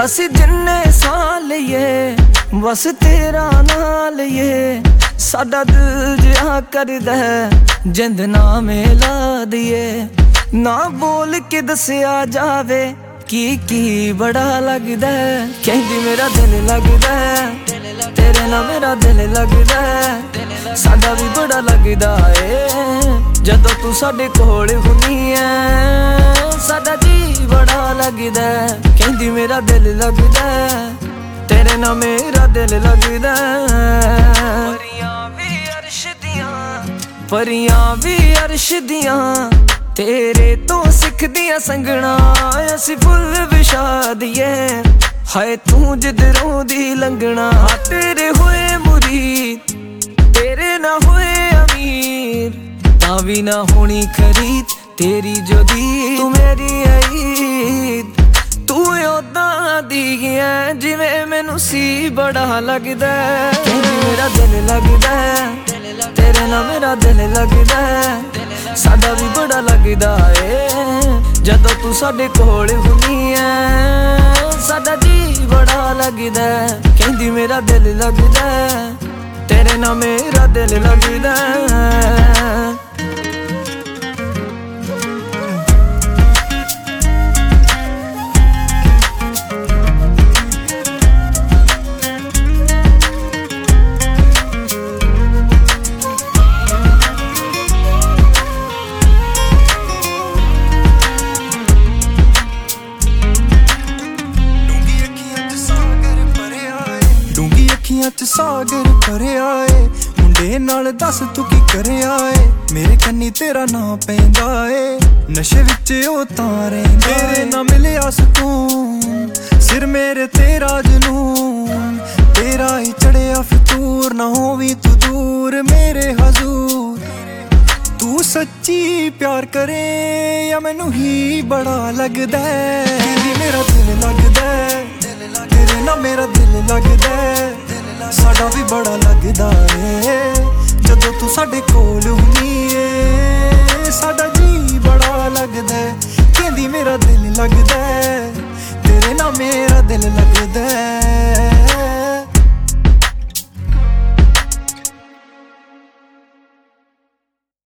ਅਸੀਂ ਜਿੰਨੇ ਸਾਹ ਲਈਏ ਬਸ ਤੇਰਾ ਨਾਂ ਲਈਏ। ਸਾਡਾ ਦਿਲ ਜਿਹਾ ਕਰਦਾ ਜਿੰਦ ਨਾਮੇ ਲਾ ਦਈਏ। ਨਾ ਬੋਲ ਕੇ ਦੱਸਿਆ ਜਾਵੇ ਕੀ ਬੜਾ ਲੱਗਦਾ। ਕਹਿੰਦੀ ਮੇਰਾ ਦਿਲ ਲੱਗਦਾ ਤੇਰੇ ਨਾਲ, ਮੇਰਾ ਦਿਲ ਲੱਗਦਾ। ਸਾਡਾ ਵੀ ਬੜਾ ਲੱਗਦਾ ਏ ਜਦੋਂ ਤੂੰ ਸਾਡੇ ਕੋਲ ਹੁੰਨੀ ਐ। ਸਾਡਾ ਜੀ ਬੜਾ ਲੱਗਦਾ। ਕਹਿੰਦੀ ਮੇਰਾ ਦਿਲ ਲੱਗਦਾ ਤੇਰੇ ਨਾਲ, ਮੇਰਾ ਦਿਲ ਲੱਗਦਾ। ਪਰੀਆਂ ਵੀ ਅਰਸ਼ ਦੀਆਂ, ਪਰੀਆਂ ਵੀ ਅਰਸ਼ ਦੀਆਂ ਤੇਰੇ ਤੋਂ ਸਿੱਖਦੀਆਂ ਸੰਗਣਾ। ਅਸੀਂ ਫੁੱਲ ਵਿਛਾ ਦਈਏ ਹਾਏ ਤੂੰ ਜਿੱਧਰੋਂ ਦੀ ਲੰਘਣਾ। ਤੇਰੇ ਹੋਏ ਮੁਰੀਦ ਤੇਰੇ ਨਾ ਹੋਏ ਅਮੀਰ ਤਾਂ ਵੀ ਨਾ ਹੋਣੀ ਖਰੀਦ ਤੇਰੀ ਜਦੀ ਤੂੰ ਮੇਰੀ ਈਦ। ਤੂੰ ਉਦਾਂ ਦੀ ਐ ਜਿਵੇਂ ਮੈਨੂੰ ਸੀ ਬੜਾ ਲੱਗਦਾ। ਕਹਿੰਦੀ ਮੇਰਾ ਦਿਲ ਲੱਗਦਾ ਤੇਰੇ ਨਾਲ, ਮੇਰਾ ਦਿਲ ਲੱਗਦਾ। ਸਾਡਾ ਵੀ ਬੜਾ ਲੱਗਦਾ ਏ ਜਦੋਂ ਤੂੰ ਸਾਡੇ ਕੋਲ ਹੁੰਨੀ ਐ। ਸਾਡਾ ਜੀ ਬੜਾ ਲੱਗਦਾ। ਕਹਿੰਦੀ ਮੇਰਾ ਦਿਲ ਲੱਗਦਾ ਤੇਰੇ ਨਾਲ, ਮੇਰਾ ਦਿਲ ਲੱਗਦਾ। ਚ ਸਾਗਰ ਭਰਿਆ ਏ ਮੁੰਡੇ ਨਾਲ ਦੱਸ ਤੂੰ ਕੀ ਕਰਿਆ ਏ। ਮੇਰੇ ਕੰਨੀ ਤੇਰਾ ਨਾਂ ਪੈਂਦਾ ਏ ਨਸ਼ੇ ਵਿੱਚ ਉਹ ਤਾਂ ਰਹਿੰਦਾ। ਤੇਰੇ ਨਾਲ ਮਿਲਿਆ ਸਕੂਨ ਸਿਰ ਮੇਰੇ ਤੇਰਾ ਜਨੂਨ। ਤੇਰਾ ਹੀ ਚੜਿਆ ਫਿਤੂਰ ਨਾ ਹੋਵੀਂ ਤੂੰ ਦੂਰ ਮੇਰੇ ਹਜ਼ੂਰ। ਤੂੰ ਸੱਚੀ ਪਿਆਰ ਕਰੇ ਜਾਂ ਮੈਨੂੰ ਹੀ ਬੜਾ ਲੱਗਦਾ। ਕਹਿੰਦੀ ਮੇਰਾ ਦਿਲ ਲੱਗਦਾ ਤੇਰੇ ਨਾਲ, ਮੇਰਾ ਦਿਲ ਲੱਗਦਾ। ਸਾਡਾ ਵੀ ਬੜਾ ਲੱਗਦਾ ਏ ਜਦੋਂ ਤੂੰ ਸਾਡੇ ਕੋਲ ਹੁੰਨੀ ਏ।